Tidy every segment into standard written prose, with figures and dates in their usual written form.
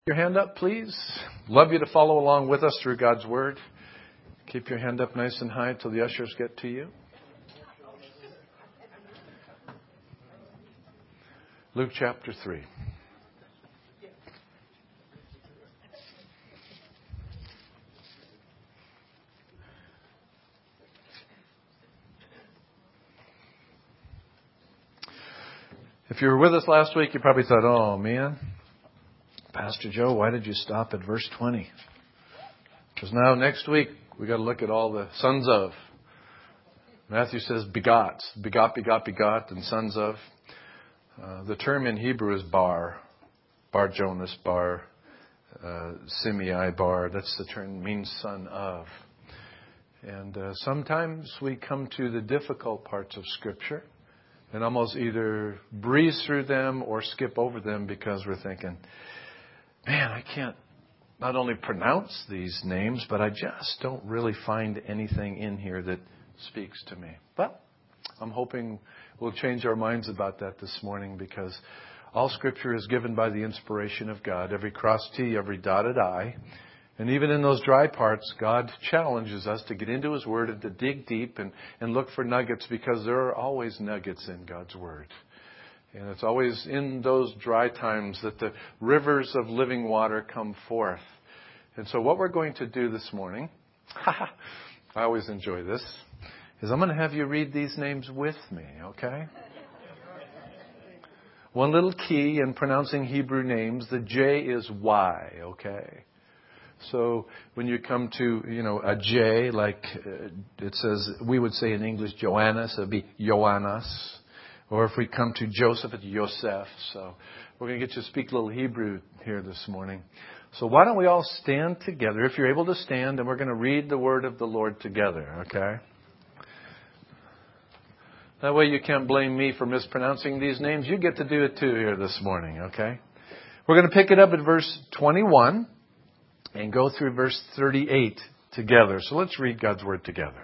Your hand up, please. Love you to follow along with us through God's Word. Keep your hand up nice and high till the ushers get to you. Luke chapter 3. If you were with us last week, you probably thought, oh man, Pastor Joe, why did you stop at verse 20? Because now next week we got to look at all the sons of. Matthew says begots, begot, and sons of. The term in Hebrew is bar Jonas, bar Simei, bar. That's the term, means son of. And sometimes we come to the difficult parts of Scripture and almost either breeze through them or skip over them because we're thinking, man, I can't not only pronounce these names, but I just don't really find anything in here that speaks to me. But I'm hoping we'll change our minds about that this morning, because all Scripture is given by the inspiration of God. Every crossed T, every dotted I. And even in those dry parts, God challenges us to get into His Word and to dig deep and look for nuggets, because there are always nuggets in God's Word. And it's always in those dry times that the rivers of living water come forth. And so what we're going to do this morning, I always enjoy this, is I'm going to have you read these names with me, okay? One little key in pronouncing Hebrew names, the J is Y, okay? So when you come to, a J, like it says, we would say in English Joannas, it would be Ioannas. Or if we come to Joseph, it's Yosef. So we're going to get you to speak a little Hebrew here this morning. So why don't we all stand together, if you're able to stand, and we're going to read the word of the Lord together, okay? That way you can't blame me for mispronouncing these names. You get to do it too here this morning, okay? We're going to pick it up at verse 21 and go through verse 38 together. So let's read God's word together.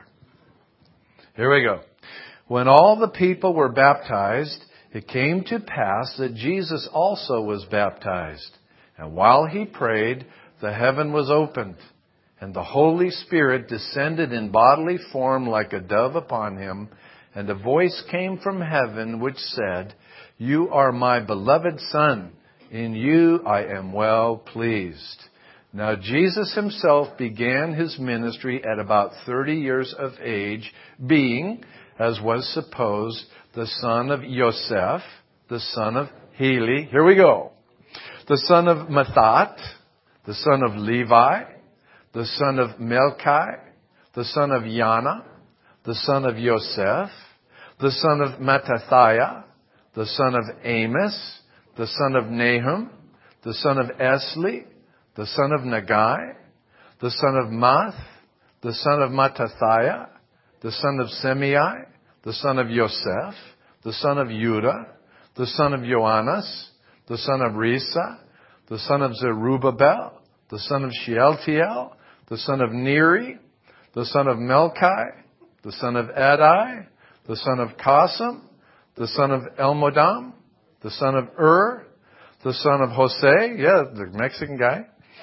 Here we go. When all the people were baptized, it came to pass that Jesus also was baptized. And while he prayed, the heaven was opened, and the Holy Spirit descended in bodily form like a dove upon him. And a voice came from heaven which said, "You are my beloved Son. In you I am well pleased." Now Jesus himself began his ministry at about 30 years of age, being, as was supposed, the son of Yosef, the son of Heli. Here we go. The son of Mathat, the son of Levi, the son of Melchi, the son of Yana, the son of Yosef, the son of Mattathiah, the son of Amos, the son of Nahum, the son of Esli, the son of Nagai, the son of Math, the son of Mattathiah, the son of Semei, the son of Yosef, the son of Judah, the son of Joannas, the son of Risa, the son of Zerubbabel, the son of Shealtiel, the son of Neri, the son of Melchi, the son of Adai, the son of Qasim, the son of Elmodam, the son of the son of Jose, the Mexican guy,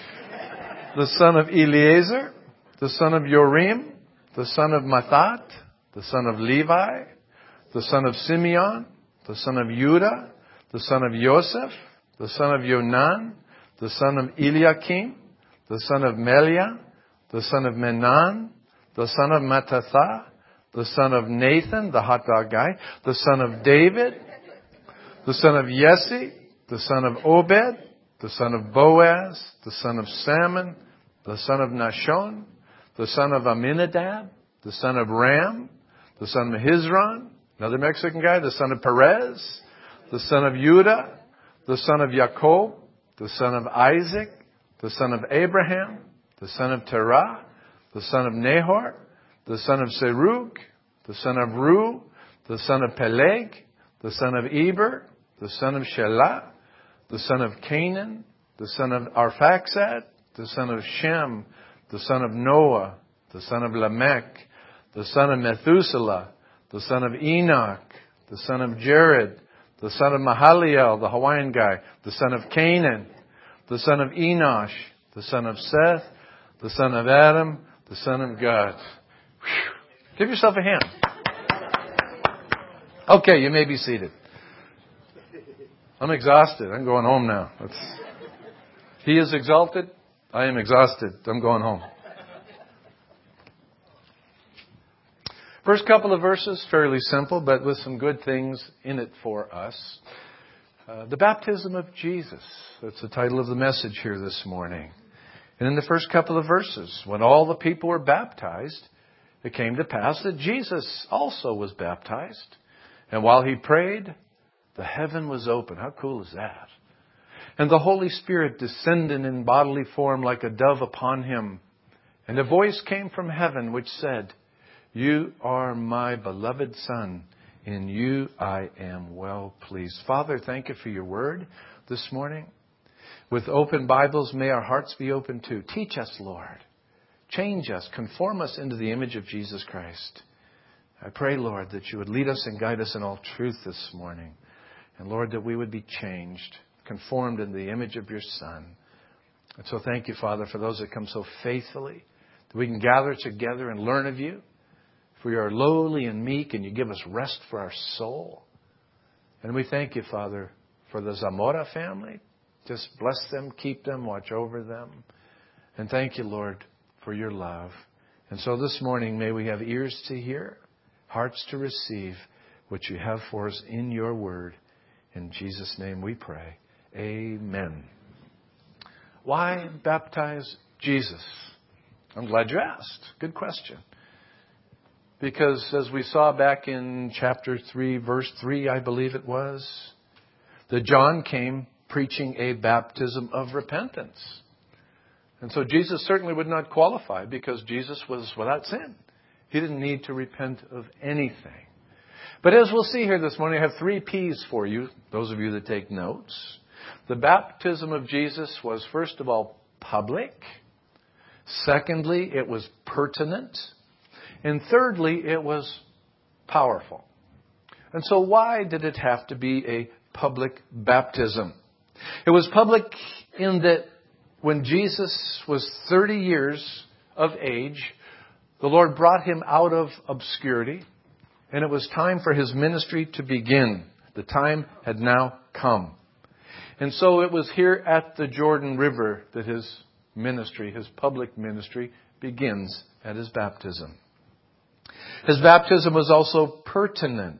the son of Eliezer, the son of Jorim, the son of Mathat, the son of Levi, the son of Simeon, the son of Judah, the son of Joseph, the son of Yonan, the son of Eliakim, the son of Meliah, the son of Menan, the son of Mattatha, the son of Nathan, the hot dog guy, the son of David, the son of Jesse, the son of Obed, the son of Boaz, the son of Salmon, the son of Nashon, the son of Aminadab, the son of Ram, the son of Hizron, another Mexican guy, the son of Perez, the son of Judah, the son of Jacob, the son of Isaac, the son of Abraham, the son of Terah, the son of Nahor, the son of Serug, the son of Ru, the son of Peleg, the son of Eber, the son of Shelah, the son of Canaan, the son of Arphaxad, the son of Shem, the son of Noah, the son of Lamech, the son of Methuselah, the son of Enoch, the son of Jared, the son of Mahaliel, the Hawaiian guy, the son of Canaan, the son of Enosh, the son of Seth, the son of Adam, the son of God. Whew. Give yourself a hand. Okay, you may be seated. I'm exhausted. I'm going home now. He is exalted. I am exhausted. I'm going home. First couple of verses, fairly simple, but with some good things in it for us. The baptism of Jesus. That's the title of the message here this morning. And in the first couple of verses, when all the people were baptized, it came to pass that Jesus also was baptized. And while he prayed, the heaven was open. How cool is that? And the Holy Spirit descended in bodily form like a dove upon him. And a voice came from heaven which said, "You are my beloved Son. In you I am well pleased." Father, thank you for your word this morning. With open Bibles, may our hearts be open too. Teach us, Lord. Change us. Conform us into the image of Jesus Christ. I pray, Lord, that you would lead us and guide us in all truth this morning. And Lord, that we would be changed, conformed in the image of your Son. And so thank you, Father, for those that come so faithfully, that we can gather together and learn of you. For you are lowly and meek, and you give us rest for our soul. And we thank you, Father, for the Zamora family. Just bless them, keep them, watch over them. And thank you, Lord, for your love. And so this morning, may we have ears to hear, hearts to receive what you have for us in your word. In Jesus' name we pray. Amen. Why baptize Jesus? I'm glad you asked. Good question. Because as we saw back in chapter 3, verse 3, I believe it was, that John came preaching a baptism of repentance. And so Jesus certainly would not qualify because Jesus was without sin. He didn't need to repent of anything. But as we'll see here this morning, I have 3 P's for you, those of you that take notes. The baptism of Jesus was, first of all, public. Secondly, it was pertinent. And thirdly, it was powerful. And so why did it have to be a public baptism? It was public in that when Jesus was 30 years of age, the Lord brought him out of obscurity, and it was time for his ministry to begin. The time had now come. And so it was here at the Jordan River that his ministry, his public ministry, begins at his baptism. His baptism was also pertinent.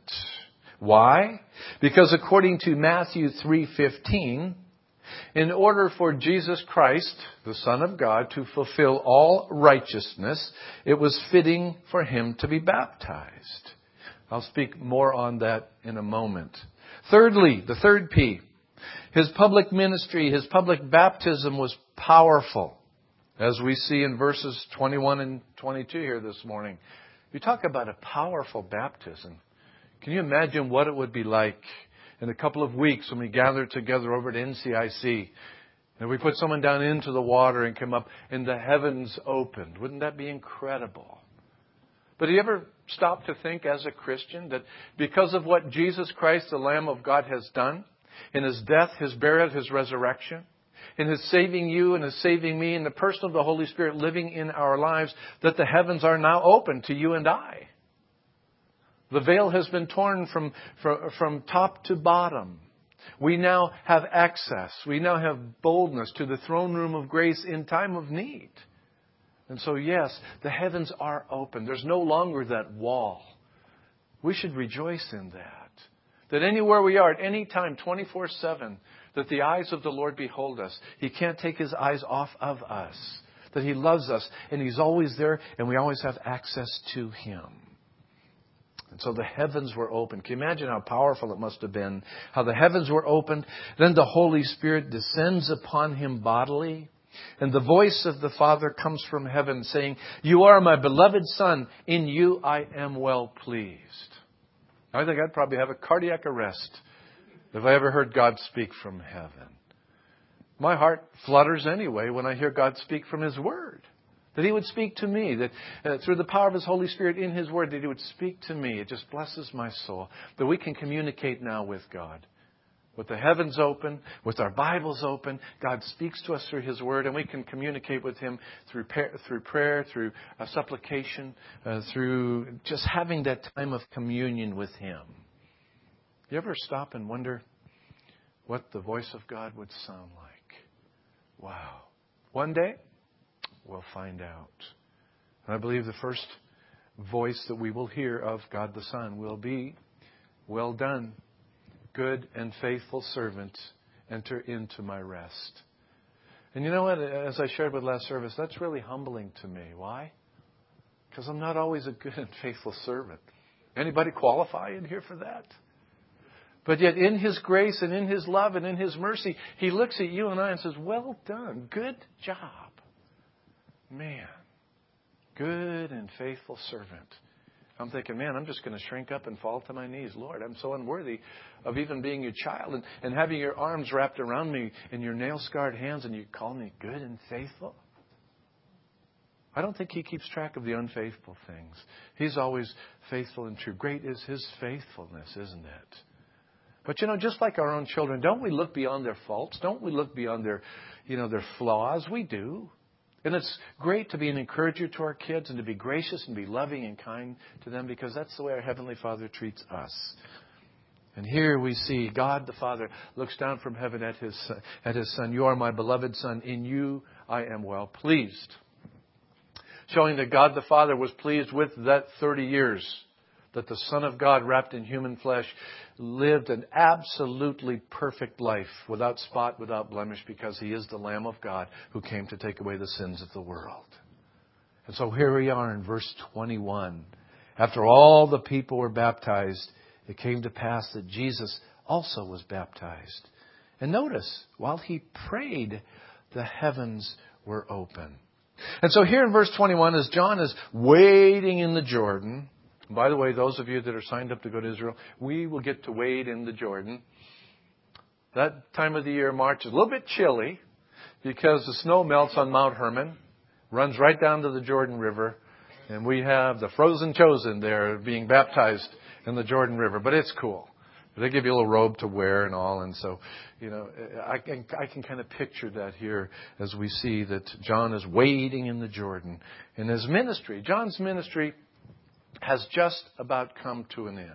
Why? Because according to Matthew 3:15, in order for Jesus Christ, the Son of God, to fulfill all righteousness, it was fitting for him to be baptized. I'll speak more on that in a moment. Thirdly, the third P, his public ministry, his public baptism was powerful. As we see in verses 21 and 22 here this morning. You talk about a powerful baptism. Can you imagine what it would be like in a couple of weeks when we gather together over at NCIC and we put someone down into the water and come up and the heavens opened? Wouldn't that be incredible? But do you ever stop to think as a Christian that because of what Jesus Christ, the Lamb of God, has done in his death, his burial, his resurrection, in his saving you and his saving me, and the person of the Holy Spirit living in our lives, that the heavens are now open to you and I. The veil has been torn from top to bottom. We now have access. We now have boldness to the throne room of grace in time of need. And so, yes, the heavens are open. There's no longer that wall. We should rejoice in that. That anywhere we are, at any time, 24/7, that the eyes of the Lord behold us. He can't take his eyes off of us. That he loves us and he's always there and we always have access to him. And so the heavens were open. Can you imagine how powerful it must have been? How the heavens were opened. Then the Holy Spirit descends upon him bodily. And the voice of the Father comes from heaven saying, "You are my beloved Son. In you I am well pleased." I think I'd probably have a cardiac arrest if I ever heard God speak from heaven. My heart flutters anyway when I hear God speak from his word. That he would speak to me, that through the power of his Holy Spirit in his word, that he would speak to me. It just blesses my soul that we can communicate now with God. With the heavens open, with our Bibles open, God speaks to us through His Word, and we can communicate with Him through prayer, through supplication, through just having that time of communion with Him. You ever stop and wonder what the voice of God would sound like? Wow. One day, we'll find out. And I believe the first voice that we will hear of God the Son will be, "Well done, good and faithful servant, enter into my rest." And you know what? As I shared with last service, that's really humbling to me. Why? Because I'm not always a good and faithful servant. Anybody qualify in here for that? But yet in His grace and in His love and in His mercy, He looks at you and I and says, "Well done. Good job. Man, good and faithful servant." I'm thinking, man, I'm just going to shrink up and fall to my knees. Lord, I'm so unworthy of even being your child and having your arms wrapped around me and your nail-scarred hands, and you call me good and faithful? I don't think He keeps track of the unfaithful things. He's always faithful and true. Great is His faithfulness, isn't it? But, just like our own children, don't we look beyond their faults? Don't we look beyond their flaws? We do. And it's great to be an encourager to our kids and to be gracious and be loving and kind to them, because that's the way our Heavenly Father treats us. And here we see God the Father looks down from heaven at His Son. "You are my beloved Son. In you I am well pleased." Showing that God the Father was pleased with that 30 years that the Son of God, wrapped in human flesh, lived an absolutely perfect life, without spot, without blemish, because He is the Lamb of God who came to take away the sins of the world. And so here we are in verse 21. After all the people were baptized, it came to pass that Jesus also was baptized. And notice, while He prayed, the heavens were open. And so here in verse 21, as John is wading in the Jordan. By the way, those of you that are signed up to go to Israel, we will get to wade in the Jordan. That time of the year, March, is a little bit chilly because the snow melts on Mount Hermon, runs right down to the Jordan River, and we have the frozen chosen there being baptized in the Jordan River. But it's cool. They give you a little robe to wear and all, and so, I can kind of picture that here as we see that John is wading in the Jordan. In his ministry, John's ministry has just about come to an end.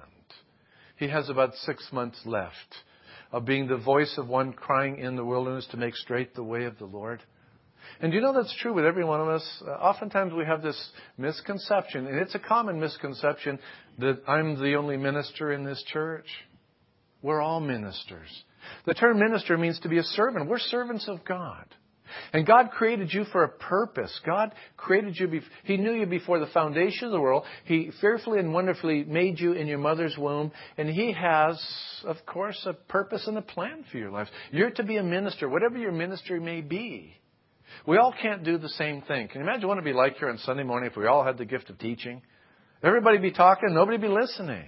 He has about 6 months left of being the voice of one crying in the wilderness to make straight the way of the Lord. And that's true with every one of us. Oftentimes we have this misconception, and it's a common misconception, that I'm the only minister in this church. We're all ministers. The term minister means to be a servant. We're servants of God. And God created you for a purpose. God created you. He knew you before the foundation of the world. He fearfully and wonderfully made you in your mother's womb. And He has, of course, a purpose and a plan for your life. You're to be a minister, whatever your ministry may be. We all can't do the same thing. Can you imagine what it would be like here on Sunday morning if we all had the gift of teaching? Everybody be talking, nobody be listening.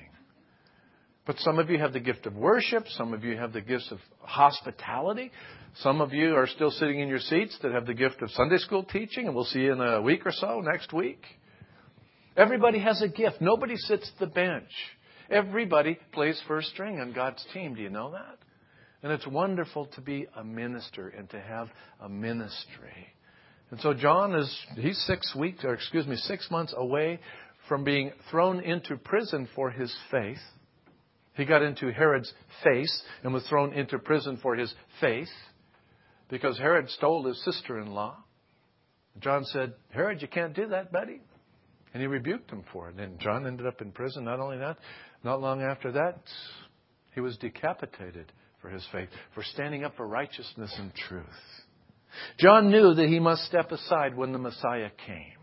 But some of you have the gift of worship. Some of you have the gifts of hospitality. Some of you are still sitting in your seats that have the gift of Sunday school teaching, and we'll see you in a week or so, next week. Everybody has a gift. Nobody sits at the bench. Everybody plays first string on God's team. Do you know that? And it's wonderful to be a minister and to have a ministry. And so John he's 6 months away from being thrown into prison for his faith. He got into Herod's face and was thrown into prison for his faith because Herod stole his sister-in-law. John said, "Herod, you can't do that, buddy." And he rebuked him for it. And John ended up in prison. Not only that, not long after that, he was decapitated for his faith, for standing up for righteousness and truth. John knew that he must step aside when the Messiah came.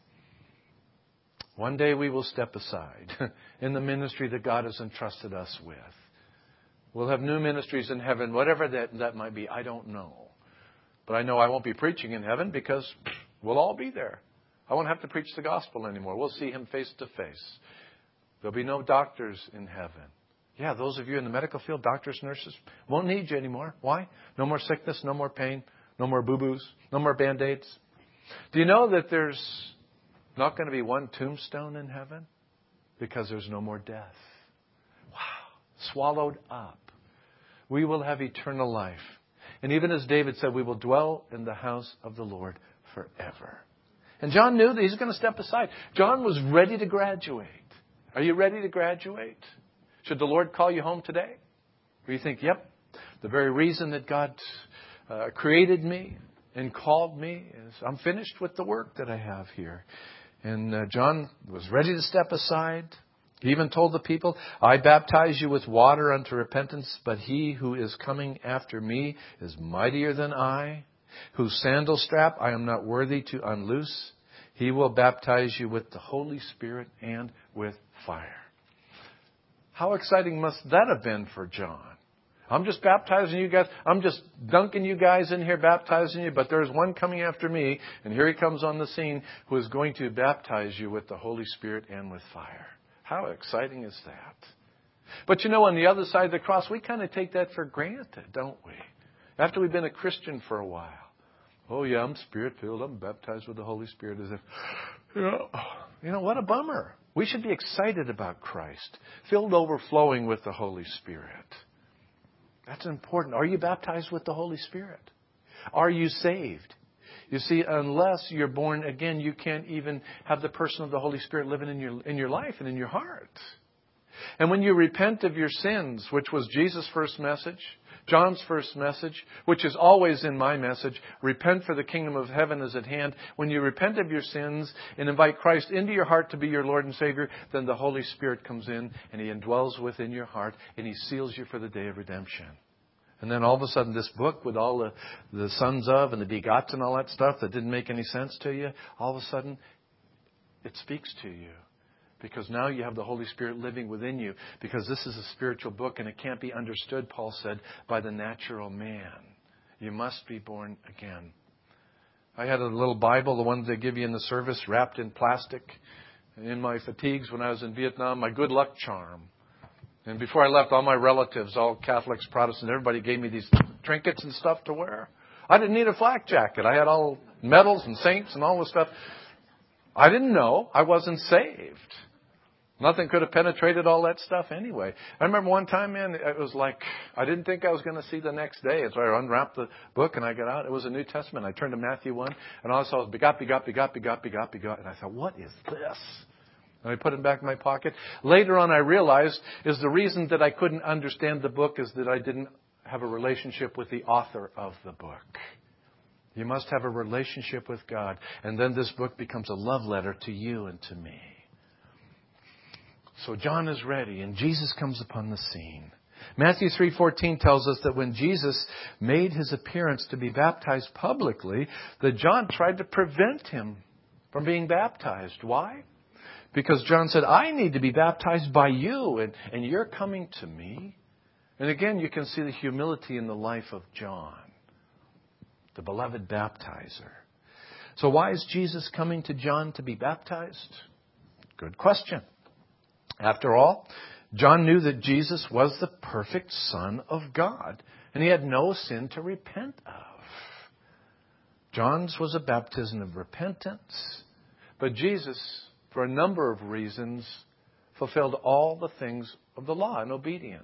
One day we will step aside in the ministry that God has entrusted us with. We'll have new ministries in heaven, whatever that might be. I don't know. But I know I won't be preaching in heaven because we'll all be there. I won't have to preach the gospel anymore. We'll see Him face to face. There'll be no doctors in heaven. Yeah, those of you in the medical field, doctors, nurses, won't need you anymore. Why? No more sickness, no more pain, no more boo-boos, no more Band-Aids. Do you know that there's not going to be one tombstone in heaven? Because there's no more death. Wow. Swallowed up we will have eternal life. And even as David said, we will dwell in the house of the Lord forever. And John knew that he's going to step aside. John was ready to graduate. Are you ready to graduate? Should the Lord call you home today? Or you think, yep, the very reason that God created me and called me is I'm finished with the work that I have here. And John was ready to step aside. He even told the people, I baptize you with water unto repentance, but he who is coming after me is mightier than I, whose sandal strap I am not worthy to unloose. He will baptize you with the Holy Spirit and with fire. How exciting must that have been for John? I'm just baptizing you guys. I'm just dunking you guys in here, baptizing you. But there's one coming after me, and here he comes on the scene, who is going to baptize you with the Holy Spirit and with fire. How exciting is that? But you know, on the other side of the cross, we kind of take that for granted, don't we? After we've been a Christian for a while. Oh yeah, I'm Spirit-filled. I'm baptized with the Holy Spirit. As if, you know, what a bummer. We should be excited about Christ, filled overflowing with the Holy Spirit. That's important. Are you baptized with the Holy Spirit? Are you saved? You see, unless you're born again, you can't even have the person of the Holy Spirit living in your life and in your heart. And when you repent of your sins, which was Jesus' first message, John's first message, which is always in my message, repent for the kingdom of heaven is at hand. When you repent of your sins and invite Christ into your heart to be your Lord and Savior, then the Holy Spirit comes in and He indwells within your heart and He seals you for the day of redemption. And then all of a sudden this book with all the sons of and the begotten and all that stuff that didn't make any sense to you, all of a sudden it speaks to you. Because now you have the Holy Spirit living within you. Because this is a spiritual book and it can't be understood, Paul said, by the natural man. You must be born again. I had a little Bible, the ones they give you in the service, wrapped in plastic. In my fatigues when I was in Vietnam, my good luck charm. And before I left, all my relatives, all Catholics, Protestants, everybody gave me these trinkets and stuff to wear. I didn't need a flak jacket. I had all medals and saints and all this stuff. I didn't know. I wasn't saved. Nothing could have penetrated all that stuff anyway. I remember one time, man, it was like I didn't think I was going to see the next day. So I unwrapped the book and I got out. It was a New Testament. I turned to Matthew 1 and all I saw was begot. And I thought, what is this? And I put it back in my pocket. Later on, I realized is the reason that I couldn't understand the book is that I didn't have a relationship with the author of the book. You must have a relationship with God. And then this book becomes a love letter to you and to me. So John is ready, and Jesus comes upon the scene. Matthew 3:14 tells us that when Jesus made his appearance to be baptized publicly, that John tried to prevent him from being baptized. Why? Because John said, I need to be baptized by you, and you're coming to me. And again, you can see the humility in the life of John, the beloved baptizer. So why is Jesus coming to John to be baptized? Good question. After all, John knew that Jesus was the perfect Son of God, and he had no sin to repent of. John's was a baptism of repentance, but Jesus, for a number of reasons, fulfilled all the things of the law in obedience.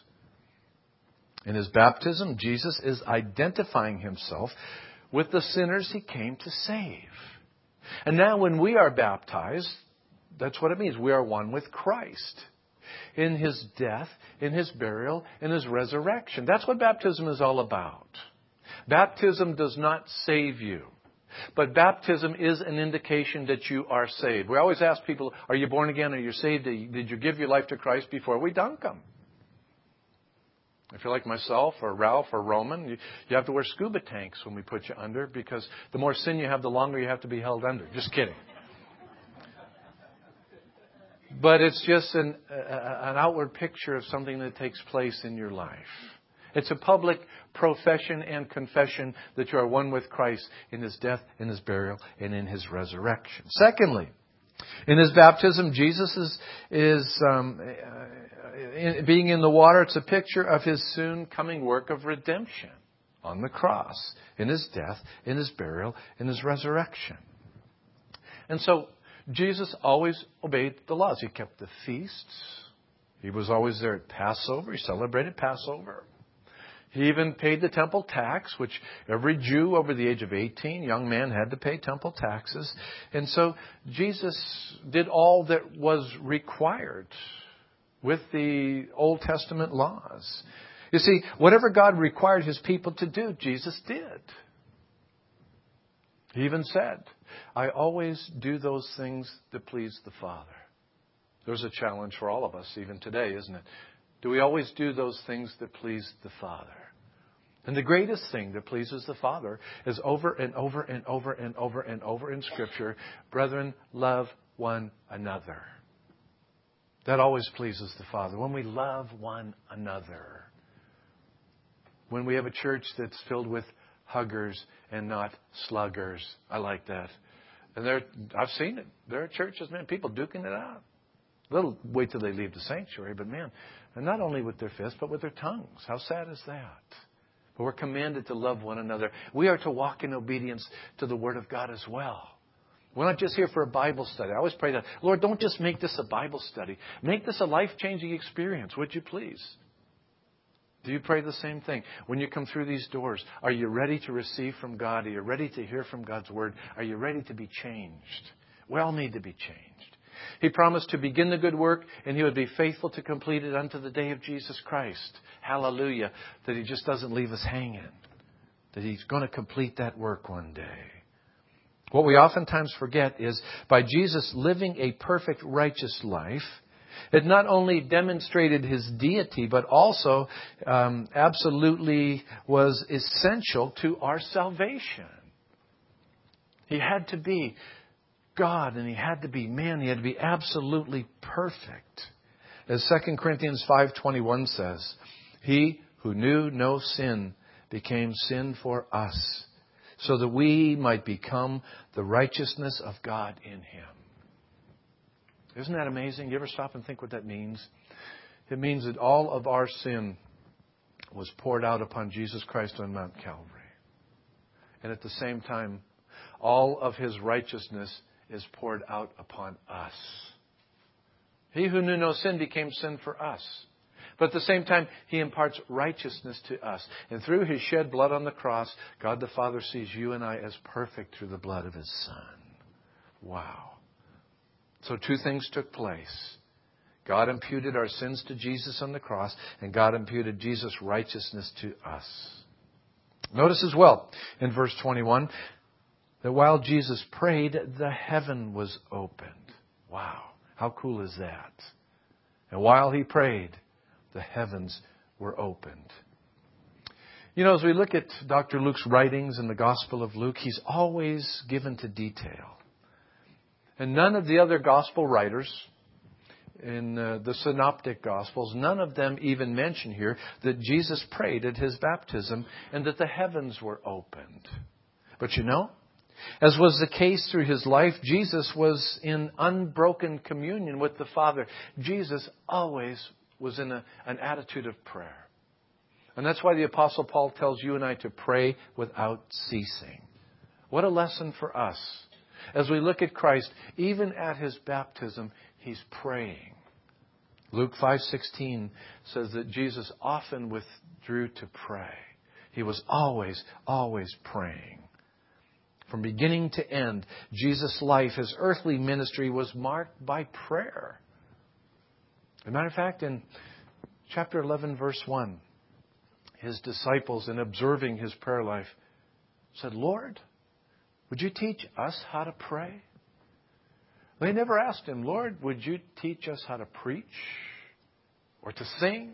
In his baptism, Jesus is identifying himself with the sinners he came to save. And now when we are baptized, that's what it means. We are one with Christ in his death, in his burial, in his resurrection. That's what baptism is all about. Baptism does not save you, but baptism is an indication that you are saved. We always ask people, are you born again? Are you saved? Did you give your life to Christ before we dunk them? If you're like myself or Ralph or Roman, you have to wear scuba tanks when we put you under because the more sin you have, the longer you have to be held under. Just kidding. But it's just an outward picture of something that takes place in your life. It's a public profession and confession that you are one with Christ in his death, in his burial, and in his resurrection. Secondly, in his baptism, Jesus is being in the water. It's a picture of his soon coming work of redemption on the cross, in his death, in his burial, in his resurrection. And so Jesus always obeyed the laws. He kept the feasts. He was always there at Passover. He celebrated Passover. He even paid the temple tax, which every Jew over the age of 18, young man, had to pay temple taxes. And so Jesus did all that was required with the Old Testament laws. You see, whatever God required His people to do, Jesus did. He even said, I always do those things that please the Father. There's a challenge for all of us even today, isn't it? Do we always do those things that please the Father? And the greatest thing that pleases the Father is over and over and over and over and over in Scripture, brethren, love one another. That always pleases the Father. When we love one another. When we have a church that's filled with huggers and not sluggers. I like that. And I've seen it. There are churches, man, people duking it out. They'll wait till they leave the sanctuary, but man, and not only with their fists, but with their tongues. How sad is that? But we're commanded to love one another. We are to walk in obedience to the Word of God as well. We're not just here for a Bible study. I always pray that, Lord, don't just make this a Bible study. Make this a life-changing experience, would you please? Do you pray the same thing? When you come through these doors, are you ready to receive from God? Are you ready to hear from God's Word? Are you ready to be changed? We all need to be changed. He promised to begin the good work, and He would be faithful to complete it unto the day of Jesus Christ. Hallelujah. That He just doesn't leave us hanging. That He's going to complete that work one day. What we oftentimes forget is by Jesus living a perfect righteous life, it not only demonstrated His deity, but also absolutely was essential to our salvation. He had to be God, and He had to be man. He had to be absolutely perfect. As 2 Corinthians 5:21 says, He who knew no sin became sin for us, so that we might become the righteousness of God in Him. Isn't that amazing? You ever stop and think what that means? It means that all of our sin was poured out upon Jesus Christ on Mount Calvary. And at the same time, all of His righteousness is poured out upon us. He who knew no sin became sin for us. But at the same time, He imparts righteousness to us. And through His shed blood on the cross, God the Father sees you and I as perfect through the blood of His Son. Wow. So two things took place. God imputed our sins to Jesus on the cross, and God imputed Jesus' righteousness to us. Notice as well in verse 21 that while Jesus prayed, the heaven was opened. Wow. How cool is that? And while He prayed, the heavens were opened. You know, as we look at Dr. Luke's writings in the Gospel of Luke, he's always given to detail. And none of the other Gospel writers in the Synoptic Gospels, none of them even mention here that Jesus prayed at His baptism and that the heavens were opened. But you know, as was the case through His life, Jesus was in unbroken communion with the Father. Jesus always was in an attitude of prayer. And that's why the Apostle Paul tells you and I to pray without ceasing. What a lesson for us. As we look at Christ, even at His baptism, He's praying. Luke 5:16 says that Jesus often withdrew to pray. He was always praying. From beginning to end, Jesus' life, His earthly ministry was marked by prayer. As a matter of fact, in chapter 11, verse 1, His disciples, in observing His prayer life, said, Lord, would you teach us how to pray? They never asked Him, Lord, would you teach us how to preach or to sing?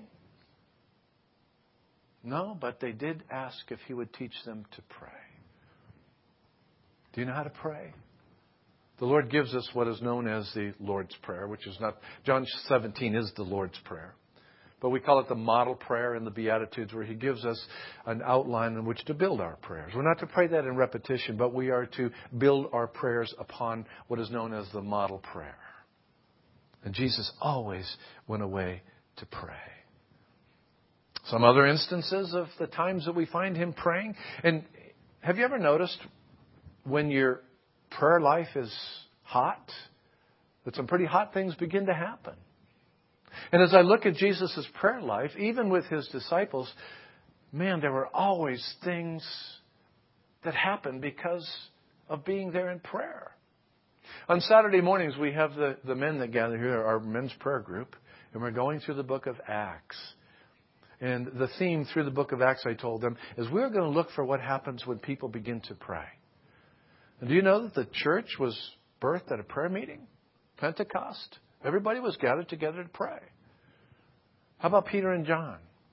No, but they did ask if He would teach them to pray. Do you know how to pray? The Lord gives us what is known as the Lord's Prayer, which is not, John 17 is the Lord's Prayer. But we call it the model prayer in the Beatitudes, where He gives us an outline in which to build our prayers. We're not to pray that in repetition, but we are to build our prayers upon what is known as the model prayer. And Jesus always went away to pray. Some other instances of the times that we find Him praying. And have you ever noticed when your prayer life is hot, that some pretty hot things begin to happen? And as I look at Jesus' prayer life, even with His disciples, man, there were always things that happened because of being there in prayer. On Saturday mornings, we have the men that gather here, our men's prayer group, and we're going through the book of Acts. And the theme through the book of Acts, I told them, is we're going to look for what happens when people begin to pray. And do you know that the church was birthed at a prayer meeting? Pentecost. Everybody was gathered together to pray. How about Peter and John?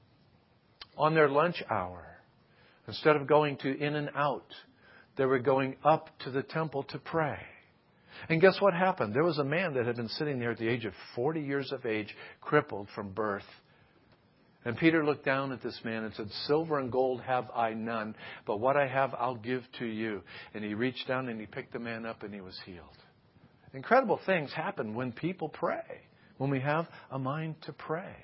On their lunch hour, instead of going to in and out, they were going up to the temple to pray. And guess what happened? There was a man that had been sitting there at the age of 40 years of age, crippled from birth. And Peter looked down at this man and said, "Silver and gold have I none, but what I have I'll give to you." And he reached down and he picked the man up and he was healed. Incredible things happen when people pray, when we have a mind to pray.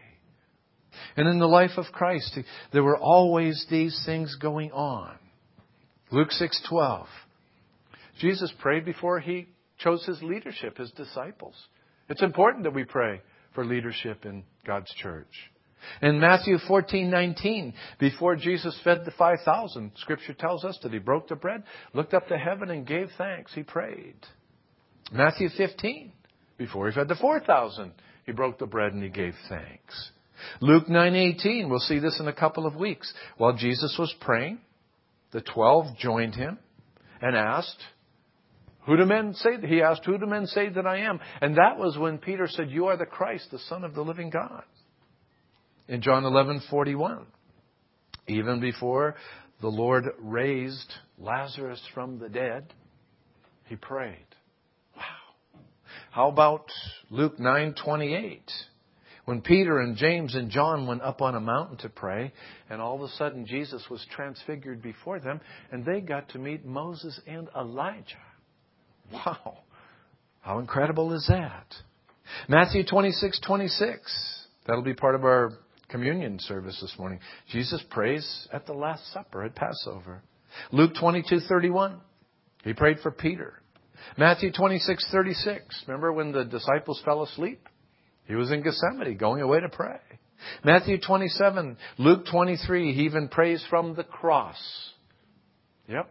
And in the life of Christ, there were always these things going on. Luke 6:12. Jesus prayed before He chose His leadership, His disciples. It's important that we pray for leadership in God's church. In Matthew 14:19, before Jesus fed the 5,000, Scripture tells us that He broke the bread, looked up to heaven and gave thanks. He prayed. Matthew 15, before He fed the 4,000, He broke the bread and He gave thanks. Luke 9:18, we'll see this in a couple of weeks. While Jesus was praying, the 12 joined Him and asked, "Who do men say?" He asked, "Who do men say that I am?" And that was when Peter said, "You are the Christ, the Son of the living God." In John 11:41, even before the Lord raised Lazarus from the dead, He prayed. Wow. How about Luke 9:28? When Peter and James and John went up on a mountain to pray, and all of a sudden Jesus was transfigured before them, and they got to meet Moses and Elijah. Wow. How incredible is that? Matthew 26:26. That'll be part of our communion service this morning. Jesus prays at the Last Supper at Passover. Luke 22:31. He prayed for Peter. Matthew 26:36. Remember when the disciples fell asleep? He was in Gethsemane going away to pray. Matthew 27. Luke 23. He even prays from the cross. Yep.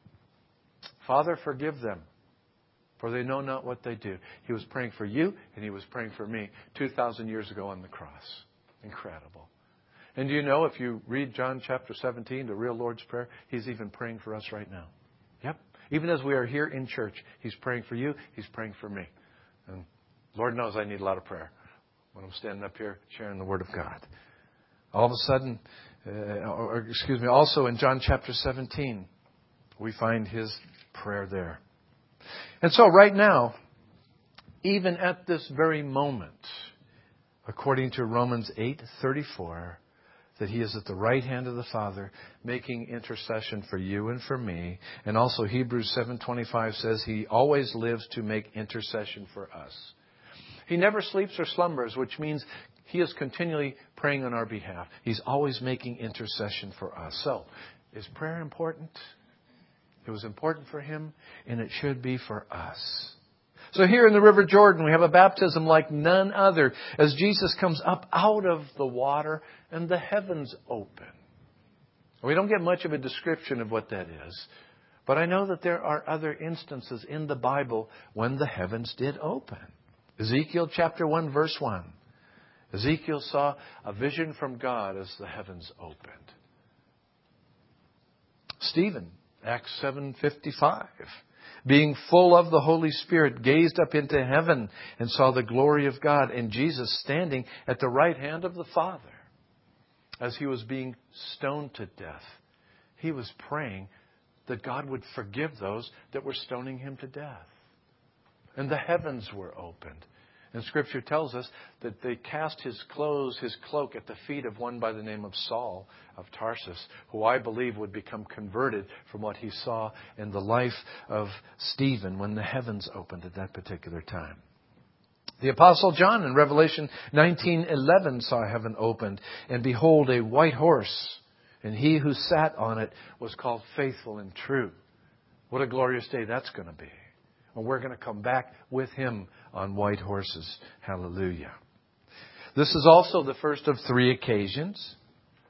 Father, forgive them, for they know not what they do. He was praying for you, and He was praying for me 2,000 years ago on the cross. Incredible. And do you know, if you read John chapter 17, the real Lord's Prayer, He's even praying for us right now. Yep. Even as we are here in church, He's praying for you. He's praying for me. And Lord knows I need a lot of prayer when I'm standing up here sharing the Word of God. All of a sudden, also in John chapter 17, we find His prayer there. And so right now, even at this very moment, according to Romans 8:34, that He is at the right hand of the Father making intercession for you and for me. And also Hebrews 7:25 says He always lives to make intercession for us. He never sleeps or slumbers, which means He is continually praying on our behalf. He's always making intercession for us. So, is prayer important? It was important for Him, and it should be for us. So here in the River Jordan, we have a baptism like none other, as Jesus comes up out of the water and the heavens open. We don't get much of a description of what that is, but I know that there are other instances in the Bible when the heavens did open. Ezekiel chapter 1, verse 1. Ezekiel saw a vision from God as the heavens opened. Stephen, Acts 7:55. Being full of the Holy Spirit, gazed up into heaven and saw the glory of God and Jesus standing at the right hand of the Father. As He was being stoned to death, He was praying that God would forgive those that were stoning Him to death. And the heavens were opened. And Scripture tells us that they cast his cloak at the feet of one by the name of Saul of Tarsus, who I believe would become converted from what he saw in the life of Stephen when the heavens opened at that particular time. The Apostle John in Revelation 19:11 saw heaven opened, and behold, a white horse, and He who sat on it was called Faithful and True. What a glorious day that's going to be. And we're going to come back with Him on white horses. Hallelujah. This is also the first of 3 occasions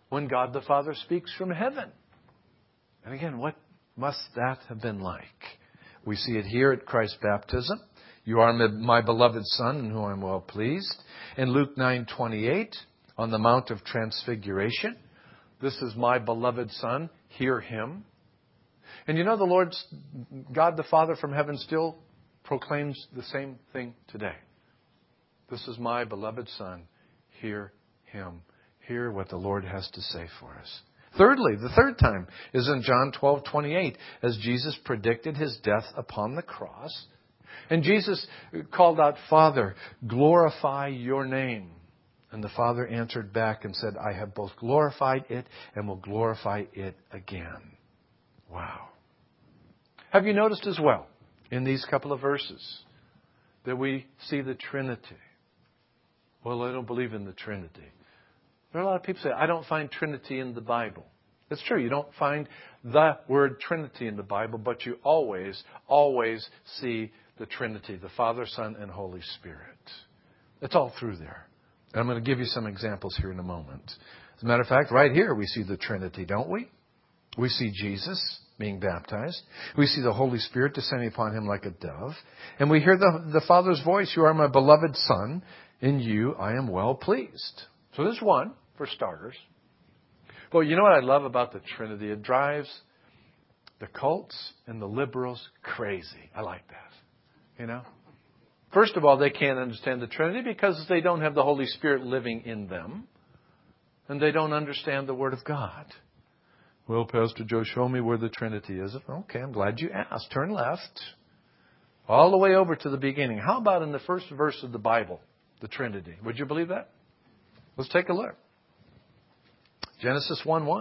when God the Father speaks from heaven. And again, what must that have been like? We see it here at Christ's baptism. You are my beloved Son, in whom I am well pleased. In Luke 9:28, on the Mount of Transfiguration, this is my beloved Son, hear him. And you know, the Lord, God the Father from heaven, still proclaims the same thing today. This is my beloved Son, hear him. Hear what the Lord has to say for us. Thirdly, the third time is in John 12:28, as Jesus predicted his death upon the cross. And Jesus called out, Father, glorify your name. And the Father answered back and said, I have both glorified it and will glorify it again. Wow. Have you noticed as well in these couple of verses that we see the Trinity? Well, I don't believe in the Trinity. There are a lot of people who say, I don't find Trinity in the Bible. It's true, you don't find the word Trinity in the Bible, but you always see the Trinity, the Father, Son, and Holy Spirit. It's all through there. And I'm going to give you some examples here in a moment. As a matter of fact, right here we see the Trinity, don't we? We see Jesus being baptized. We see the Holy Spirit descending upon him like a dove. And we hear the Father's voice, you are my beloved Son, in you I am well pleased. So there's one, for starters. But you know what I love about the Trinity? It drives the cults and the liberals crazy. I like that. You know? First of all, they can't understand the Trinity because they don't have the Holy Spirit living in them. And they don't understand the Word of God. Well, Pastor Joe, show me where the Trinity is. Okay, I'm glad you asked. Turn left. All the way over to the beginning. How about in the first verse of the Bible, the Trinity? Would you believe that? Let's take a look. Genesis 1:1.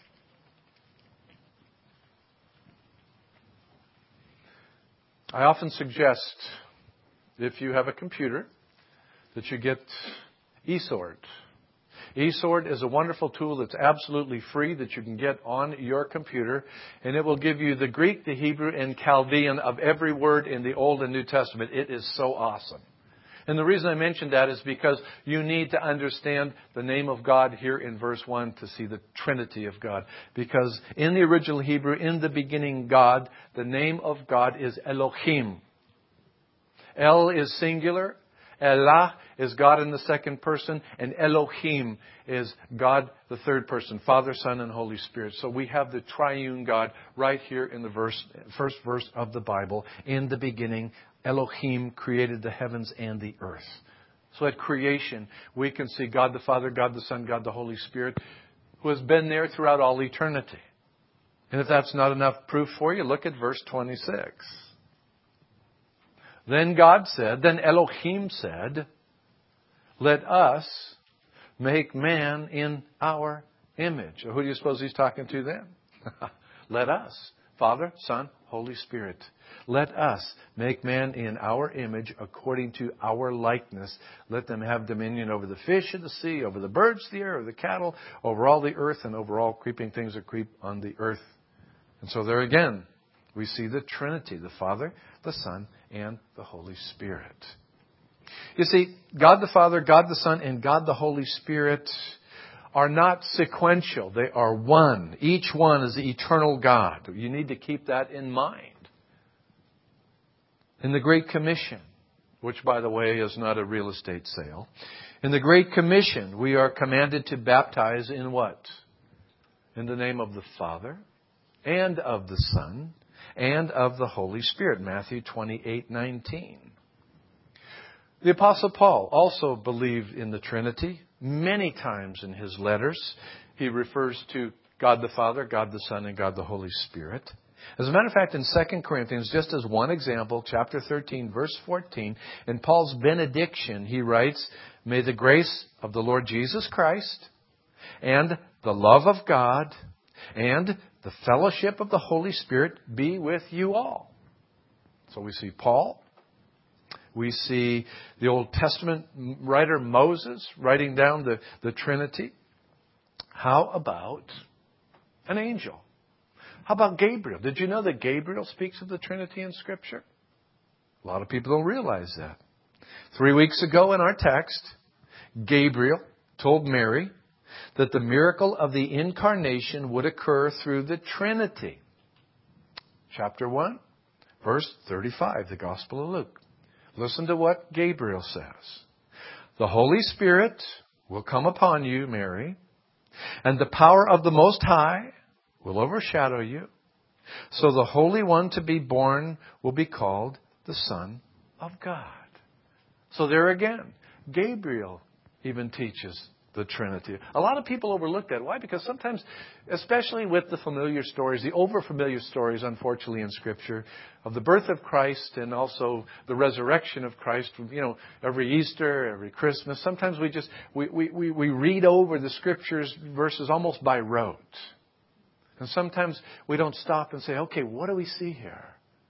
I often suggest, if you have a computer, that you get eSword. eSword is a wonderful tool that's absolutely free that you can get on your computer, and it will give you the Greek, the Hebrew, and Chaldean of every word in the Old and New Testament. It is so awesome. And the reason I mention that is because you need to understand the name of God here in verse 1 to see the Trinity of God. Because in the original Hebrew, in the beginning, God, the name of God is Elohim. El is singular. Elah is God in the second person. And Elohim is God, the third person. Father, Son, and Holy Spirit. So we have the triune God right here in the first verse of the Bible. In the beginning, Elohim created the heavens and the earth. So at creation, we can see God the Father, God the Son, God the Holy Spirit, who has been there throughout all eternity. And if that's not enough proof for you, look at verse 26. Then Elohim said, let us make man in our image. Who do you suppose he's talking to then? Let us. Father, Son, Holy Spirit. Let us make man in our image according to our likeness. Let them have dominion over the fish of the sea, over the birds of the air, over the cattle, over all the earth, and over all creeping things that creep on the earth. And so there again, we see the Trinity, the Father, the Son, and the Holy Spirit. You see, God the Father, God the Son, and God the Holy Spirit are not sequential. They are one. Each one is the eternal God. You need to keep that in mind. In the Great Commission, which, by the way, is not a real estate sale. In the Great Commission, we are commanded to baptize in what? In the name of the Father, and of the Son, and of the Holy Spirit. Matthew 28:19. The Apostle Paul also believed in the Trinity. Many times in his letters, he refers to God the Father, God the Son, and God the Holy Spirit. As a matter of fact, in 2 Corinthians, just as one example, chapter 13, verse 14, in Paul's benediction, he writes, may the grace of the Lord Jesus Christ and the love of God and the fellowship of the Holy Spirit be with you all. So we see Paul. We see the Old Testament writer Moses writing down the Trinity. How about an angel? How about Gabriel? Did you know that Gabriel speaks of the Trinity in Scripture? A lot of people don't realize that. 3 weeks ago in our text, Gabriel told Mary that the miracle of the incarnation would occur through the Trinity. Chapter 1, verse 35, the Gospel of Luke. Listen to what Gabriel says. The Holy Spirit will come upon you, Mary, and the power of the Most High will overshadow you. So the Holy One to be born will be called the Son of God. So there again, Gabriel even teaches the Trinity. A lot of people overlook that. Why? Because sometimes, especially with the familiar stories, the over-familiar stories, unfortunately, in Scripture, of the birth of Christ and also the resurrection of Christ, every Easter, every Christmas, sometimes we read over the Scriptures verses almost by rote. And sometimes we don't stop and say, okay, what do we see here?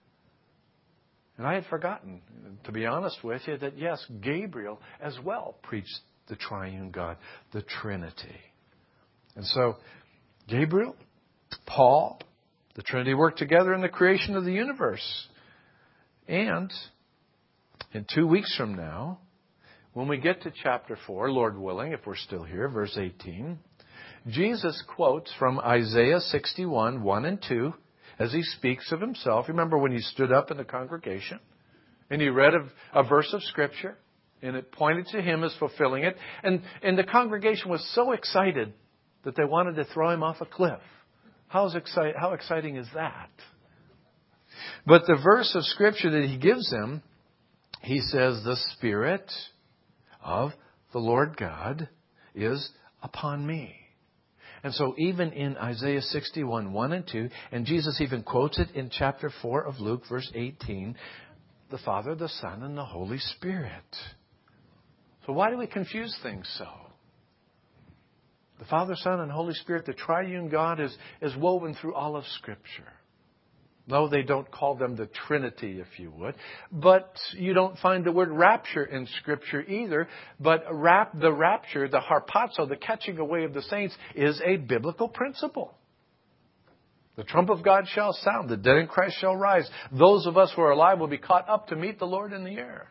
And I had forgotten, to be honest with you, that yes, Gabriel as well preached the triune God, the Trinity. And so, Gabriel, Paul, the Trinity worked together in the creation of the universe. And in 2 weeks from now, when we get to chapter 4, Lord willing, if we're still here, verse 18, Jesus quotes from Isaiah 61, 1 and 2, as he speaks of himself. Remember when he stood up in the congregation and he read a verse of Scripture? And it pointed to him as fulfilling it. And the congregation was so excited that they wanted to throw him off a cliff. How exciting is that? But the verse of Scripture that he gives them, he says, the Spirit of the Lord God is upon me. And so even in Isaiah 61, 1 and 2, and Jesus even quotes it in chapter 4 of Luke, verse 18, the Father, the Son, and the Holy Spirit. So why do we confuse things so? The Father, Son, and Holy Spirit, the triune God, is woven through all of Scripture. No, they don't call them the Trinity, if you would. But you don't find the word rapture in Scripture either. But the rapture, the harpazo, the catching away of the saints, is a biblical principle. The trump of God shall sound. The dead in Christ shall rise. Those of us who are alive will be caught up to meet the Lord in the air.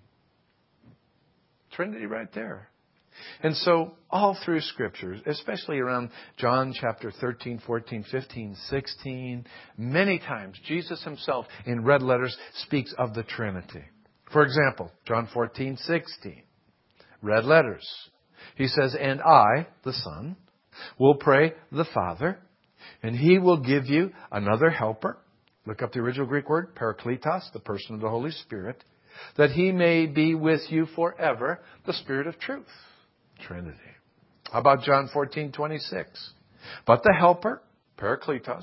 Trinity right there. And so all through Scripture, especially around John chapter 13, 14, 15, 16, many times Jesus himself in red letters speaks of the Trinity. For example, John 14, 16, red letters. He says, and I, the Son, will pray the Father, and He will give you another helper. Look up the original Greek word, parakletos, the person of the Holy Spirit, that He may be with you forever, the Spirit of truth. Trinity. How about John 14:26? But the Helper, parakletos,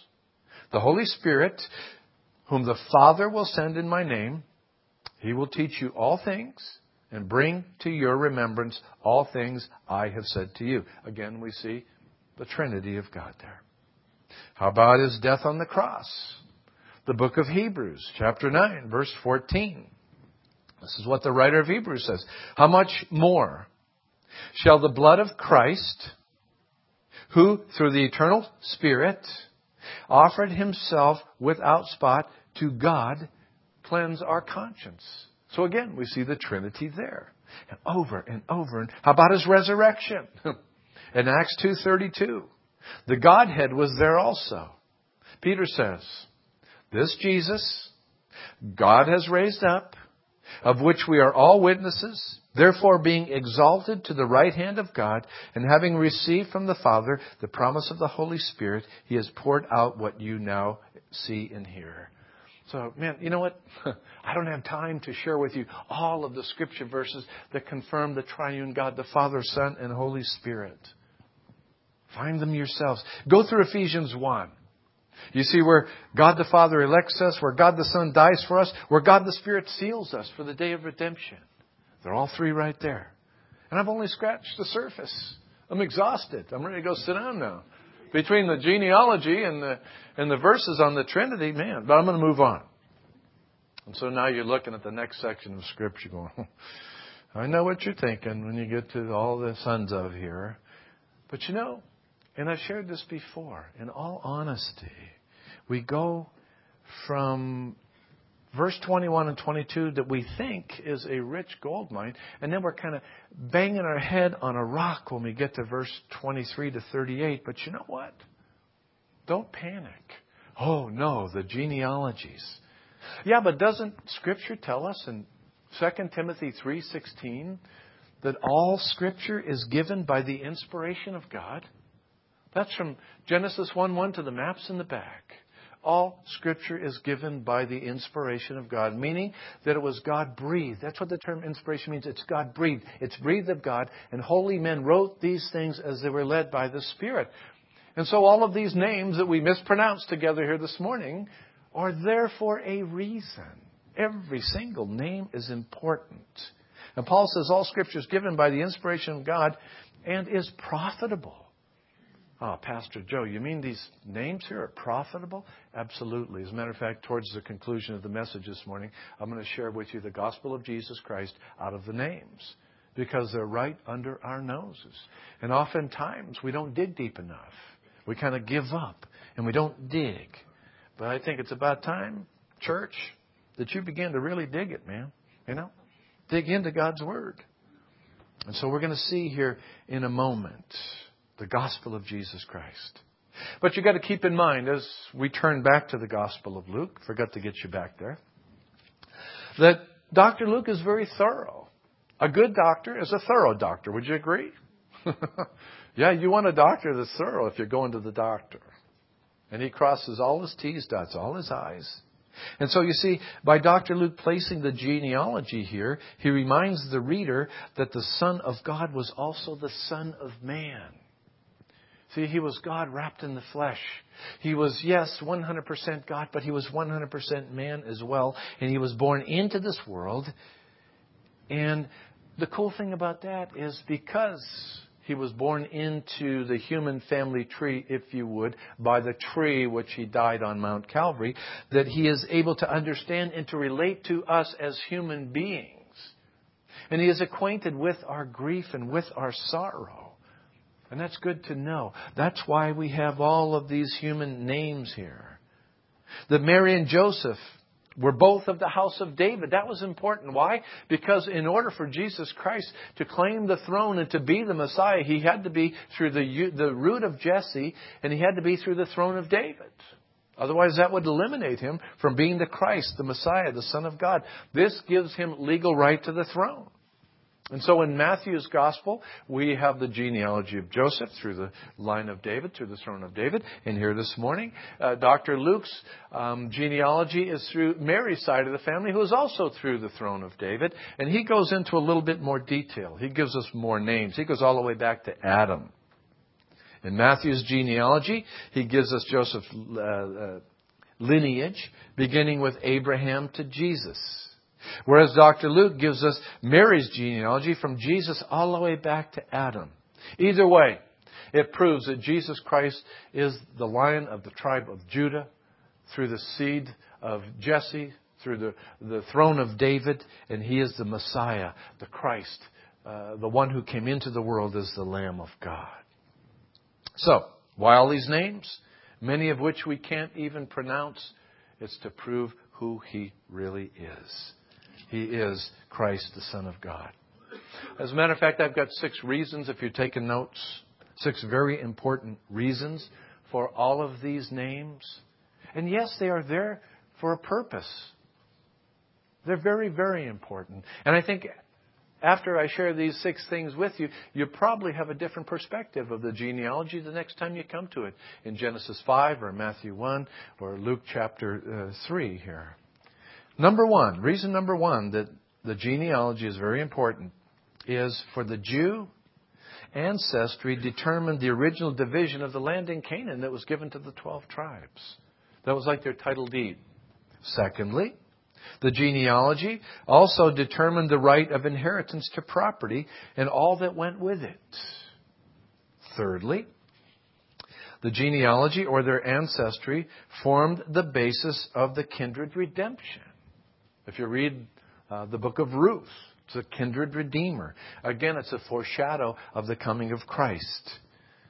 the Holy Spirit, whom the Father will send in my name, He will teach you all things and bring to your remembrance all things I have said to you. Again, we see the Trinity of God there. How about His death on the cross? The book of Hebrews, chapter 9, verse 14. This is what the writer of Hebrews says. How much more shall the blood of Christ, who through the eternal Spirit offered Himself without spot to God, cleanse our conscience? So again, we see the Trinity there. And over and over. And how about His resurrection? In Acts 2:32, the Godhead was there also. Peter says, this Jesus God has raised up, of which we are all witnesses. Therefore, being exalted to the right hand of God, and having received from the Father the promise of the Holy Spirit, He has poured out what you now see and hear. So, man, you know what? I don't have time to share with you all of the Scripture verses that confirm the triune God, the Father, Son, and Holy Spirit. Find them yourselves. Go through Ephesians 1. You see where God the Father elects us, where God the Son dies for us, where God the Spirit seals us for the day of redemption. They're all three right there. And I've only scratched the surface. I'm exhausted. I'm ready to go sit down now. Between the genealogy and the verses on the Trinity, man. But I'm going to move on. And so now you're looking at the next section of Scripture going, I know what you're thinking when you get to all the sons of here. But you know, and I've shared this before, in all honesty, we go from verse 21 and 22 that we think is a rich gold mine, and then we're kind of banging our head on a rock when we get to verse 23 to 38. But you know what? Don't panic. Oh, no, the genealogies. Yeah, but doesn't Scripture tell us in 2 Timothy 3:16 that all Scripture is given by the inspiration of God? That's from Genesis 1:1 to the maps in the back. All Scripture is given by the inspiration of God, meaning that it was God-breathed. That's what the term inspiration means. It's God-breathed. It's breathed of God, and holy men wrote these things as they were led by the Spirit. And so all of these names that we mispronounced together here this morning are there for a reason. Every single name is important. And Paul says all Scripture is given by the inspiration of God and is profitable. Oh, Pastor Joe, you mean these names here are profitable? Absolutely. As a matter of fact, towards the conclusion of the message this morning, I'm going to share with you the gospel of Jesus Christ out of the names, because they're right under our noses. And oftentimes we don't dig deep enough. We kind of give up and we don't dig. But I think it's about time, church, that you begin to really dig it, man. You know, dig into God's Word. And so we're going to see here in a moment the gospel of Jesus Christ. But you've got to keep in mind, as we turn back to the gospel of Luke, forgot to get you back there, that Dr. Luke is very thorough. A good doctor is a thorough doctor. Would you agree? Yeah, you want a doctor that's thorough if you're going to the doctor. And he crosses all his T's, dots all his I's. And so you see, by Dr. Luke placing the genealogy here, he reminds the reader that the Son of God was also the Son of Man. See, he was God wrapped in the flesh. He was, yes, 100% God, but he was 100% man as well. And he was born into this world. And the cool thing about that is because he was born into the human family tree, if you would, by the tree which he died on Mount Calvary, that he is able to understand and to relate to us as human beings. And he is acquainted with our grief and with our sorrow. And that's good to know. That's why we have all of these human names here. That Mary and Joseph were both of the house of David. That was important. Why? Because in order for Jesus Christ to claim the throne and to be the Messiah, he had to be through the root of Jesse, and he had to be through the throne of David. Otherwise, that would eliminate him from being the Christ, the Messiah, the Son of God. This gives him legal right to the throne. And so in Matthew's Gospel, we have the genealogy of Joseph through the line of David, through the throne of David. And here this morning, Dr. Luke's genealogy is through Mary's side of the family, who is also through the throne of David. And he goes into a little bit more detail. He gives us more names. He goes all the way back to Adam. In Matthew's genealogy, he gives us Joseph's lineage, beginning with Abraham to Jesus. Whereas Dr. Luke gives us Mary's genealogy from Jesus all the way back to Adam. Either way, it proves that Jesus Christ is the Lion of the tribe of Judah, through the seed of Jesse, through the throne of David, and he is the Messiah, the Christ, the one who came into the world as the Lamb of God. So, why all these names? Many of which we can't even pronounce. It's to prove who he really is. He is Christ, the Son of God. As a matter of fact, I've got 6 reasons, if you're taking notes, 6 very important reasons for all of these names. And yes, they are there for a purpose. They're very, very important. And I think after I share these 6 things with you, you probably have a different perspective of the genealogy the next time you come to it in Genesis 5 or Matthew 1 or Luke chapter 3 here. Reason number one that the genealogy is very important is for the Jew ancestry determined the original division of the land in Canaan that was given to the 12 tribes. That was like their title deed. Secondly, the genealogy also determined the right of inheritance to property and all that went with it. Thirdly, the genealogy or their ancestry formed the basis of the kindred redemption. If you read the book of Ruth, it's a kindred redeemer. Again, it's a foreshadow of the coming of Christ.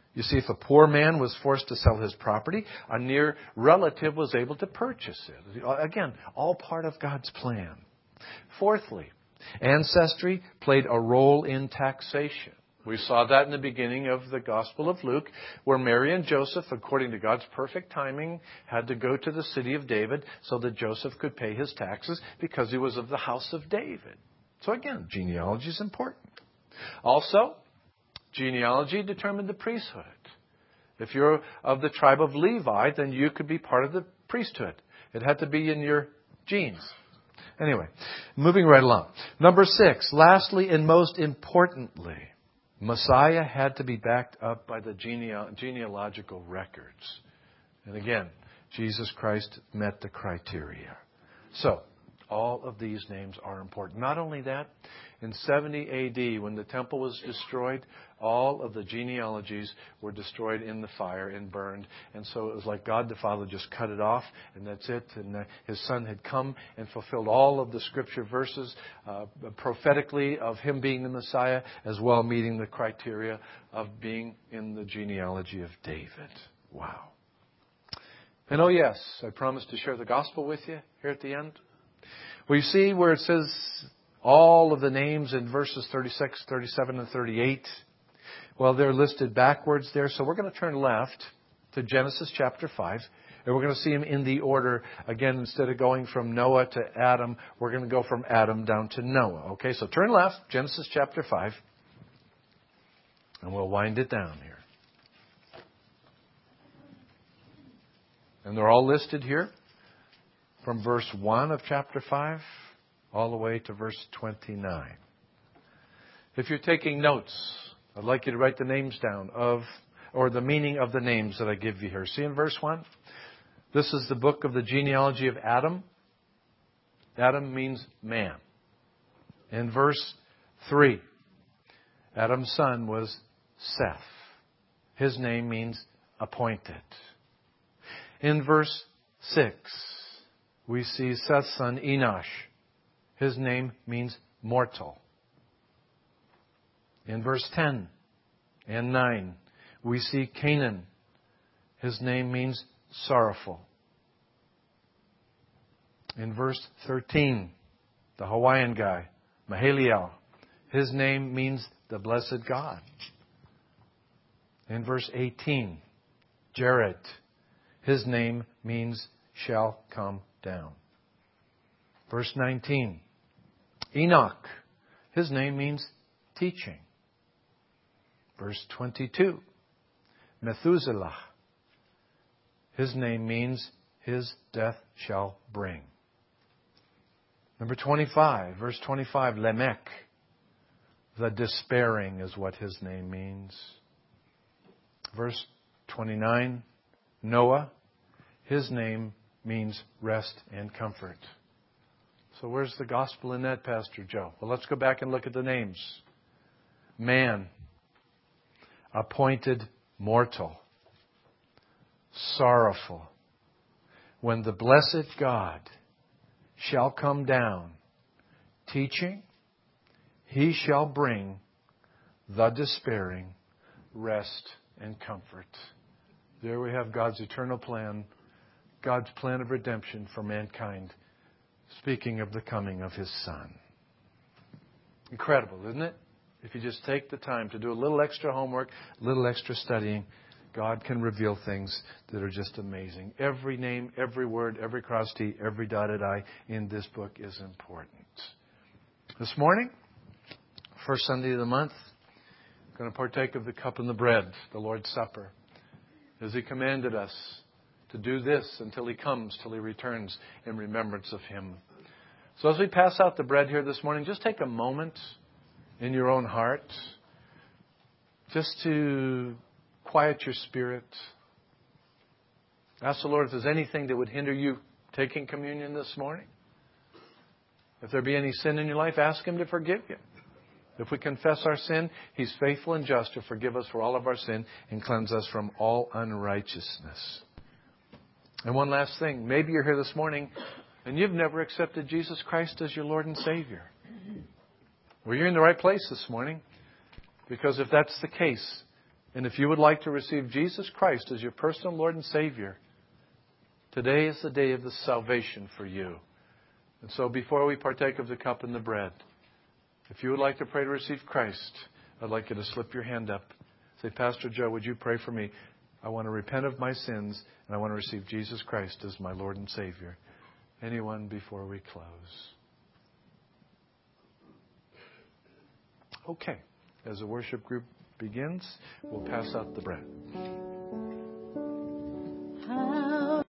You see, if a poor man was forced to sell his property, a near relative was able to purchase it. Again, all part of God's plan. Fourthly, ancestry played a role in taxation. We saw that in the beginning of the Gospel of Luke, where Mary and Joseph, according to God's perfect timing, had to go to the city of David so that Joseph could pay his taxes because he was of the house of David. So again, genealogy is important. Also, genealogy determined the priesthood. If you're of the tribe of Levi, then you could be part of the priesthood. It had to be in your genes. Anyway, moving right along. Number 6, lastly and most importantly, Messiah had to be backed up by the genealogical records. And again, Jesus Christ met the criteria. So, all of these names are important. Not only that, in 70 A.D., when the temple was destroyed, all of the genealogies were destroyed in the fire and burned. And so it was like God the Father just cut it off, and that's it. And His Son had come and fulfilled all of the Scripture verses prophetically of Him being the Messiah, as well meeting the criteria of being in the genealogy of David. Wow. And oh yes, I promised to share the gospel with you here at the end. We see where it says all of the names in verses 36, 37, and 38. Well, they're listed backwards there. So we're going to turn left to Genesis chapter 5. And we're going to see them in the order. Again, instead of going from Noah to Adam, we're going to go from Adam down to Noah. Okay, so turn left, Genesis chapter 5. And we'll wind it down here. And they're all listed here. From verse 1 of chapter 5 all the way to verse 29. If you're taking notes, I'd like you to write the names down or the meaning of the names that I give you here. See in verse 1? This is the book of the genealogy of Adam. Adam means man. In verse 3, Adam's son was Seth. His name means appointed. In verse 6, we see Seth's son Enosh. His name means mortal. In verse 10 and 9, we see Canaan. His name means sorrowful. In verse 13, the Hawaiian guy, Mahaliel. His name means the blessed God. In verse 18, Jared. His name means shall come down. Verse 19, Enoch. His name means teaching. Verse 22, Methuselah. His name means his death shall bring. Number 25, verse 25, Lamech. The despairing is what his name means. Verse 29, Noah. His name means rest and comfort. So where's the gospel in that, Pastor Joe? Well, let's go back and look at the names. Man, appointed mortal, sorrowful. When the blessed God shall come down, teaching, He shall bring the despairing rest and comfort. There we have God's eternal plan, God's plan of redemption for mankind, speaking of the coming of His Son. Incredible, isn't it? If you just take the time to do a little extra homework, a little extra studying, God can reveal things that are just amazing. Every name, every word, every crossed T, every dotted I in this book is important. This morning, first Sunday of the month, I'm going to partake of the cup and the bread, the Lord's Supper, as He commanded us to do this until He comes, till He returns in remembrance of Him. So as we pass out the bread here this morning, just take a moment in your own heart just to quiet your spirit. Ask the Lord if there's anything that would hinder you taking communion this morning. If there be any sin in your life, ask Him to forgive you. If we confess our sin, He's faithful and just to forgive us for all of our sin and cleanse us from all unrighteousness. And one last thing. Maybe you're here this morning and you've never accepted Jesus Christ as your Lord and Savior. Well, you're in the right place this morning. Because if that's the case, And if you would like to receive Jesus Christ as your personal Lord and Savior, today is the day of the salvation for you. And so before we partake of the cup and the bread, if you would like to pray to receive Christ, I'd like you to slip your hand up. Say, Pastor Joe, would you pray for me? I want to repent of my sins, and I want to receive Jesus Christ as my Lord and Savior. Anyone before we close? Okay. As the worship group begins, we'll pass out the bread.